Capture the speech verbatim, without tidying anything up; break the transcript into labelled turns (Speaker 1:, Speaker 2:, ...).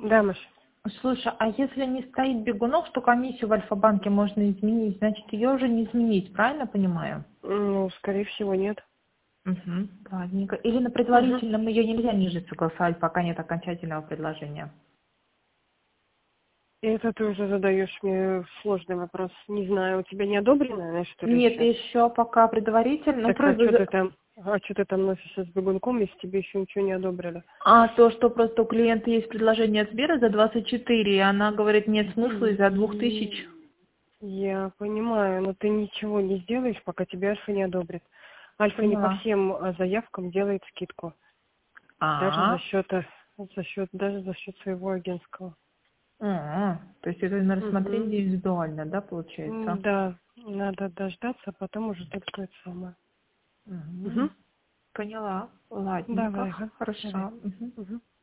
Speaker 1: Да, Маш.
Speaker 2: Слушай, а если не стоит бегунов, что комиссию в Альфа-банке можно изменить, значит, ее уже не изменить, правильно понимаю?
Speaker 1: Ну, скорее всего, нет.
Speaker 2: Угу, ладненько. Или на
Speaker 1: Угу.
Speaker 2: предварительном ее нельзя ниже согласовать, пока нет окончательного предложения?
Speaker 1: Это ты уже задаешь мне сложный вопрос. Не знаю, у тебя не одобрено, она что ли,
Speaker 2: Нет,
Speaker 1: еще?
Speaker 2: еще пока предварительно. Ну,
Speaker 1: Так, а что
Speaker 2: просто
Speaker 1: ты там, а что ты там носишься с бегунком, если тебе еще ничего не одобрили?
Speaker 2: а то, что просто у клиента есть предложение от Сбера за двадцать четыре, и она говорит, нет смысла из-за двух тысяч.
Speaker 1: И- Я понимаю, но ты ничего не сделаешь, пока тебя Альфа не одобрит. Альфа не по
Speaker 2: Поняла.
Speaker 1: всем а, заявкам делает скидку. Даже за
Speaker 2: А,
Speaker 1: счет, э, за счет, даже за счет своего агентского.
Speaker 2: а, то есть это на
Speaker 1: Угу.
Speaker 2: рассмотрение индивидуально, да, получается?
Speaker 1: Да, надо дождаться, а потом уже только это самое. Угу.
Speaker 2: Мгм. Поняла. Ладненько.
Speaker 1: Давай, ага. Давай.
Speaker 2: Хорошо. Мгм.
Speaker 1: Угу.